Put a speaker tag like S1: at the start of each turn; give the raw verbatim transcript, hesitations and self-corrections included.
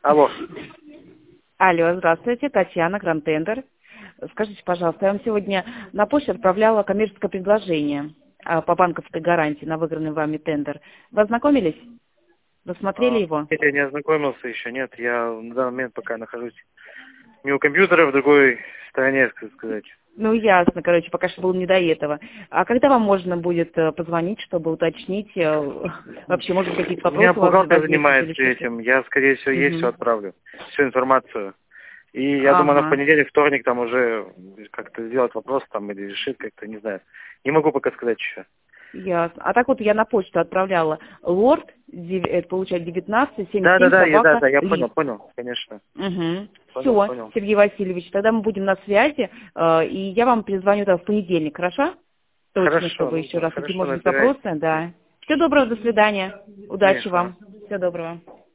S1: Алло.
S2: Алло, здравствуйте, Татьяна, Гранд-Тендер. Скажите, пожалуйста, я вам сегодня на почту отправляла коммерческое предложение а, по банковской гарантии на выигранный вами тендер. Вы ознакомились? Вы смотрели
S1: А,
S2: его?
S1: нет, я не ознакомился еще, нет. Я на данный момент пока нахожусь не у компьютера, в другой стороне, так сказать.
S2: Ну, ясно, короче, пока что было не до этого. А когда вам можно будет э, позвонить, чтобы уточнить, э, вообще, может быть, какие-то
S1: У меня
S2: вопросы у вас
S1: бухгалтер
S2: возникнут
S1: занимается
S2: или что-то?
S1: этим. Я, скорее всего, есть все
S2: Мгм.
S1: отправлю. Всю информацию. И я думаю, она в
S2: Ага.
S1: понедельник, вторник там уже как-то сделать вопрос там или решит как-то, не знаю. Не могу пока сказать еще.
S2: Ясно. А так вот я на почту отправляла лорд, дев- это получается девятнадцать семьдесят
S1: Да, да,
S2: семь
S1: да, я, да,
S2: собака
S1: да, я понял,
S2: лист.
S1: понял, конечно.
S2: Угу.
S1: Понял,
S2: Все,
S1: понял.
S2: Сергей Васильевич, тогда мы будем на связи, э, и я вам перезвоню тогда в понедельник, хорошо? Точно,
S1: Хорошо,
S2: чтобы
S1: ну,
S2: еще раз, какие
S1: хорошо,
S2: может быть
S1: набирайте.
S2: вопросы, да. Всего доброго, до свидания. Удачи
S1: Конечно.
S2: вам. Всего доброго.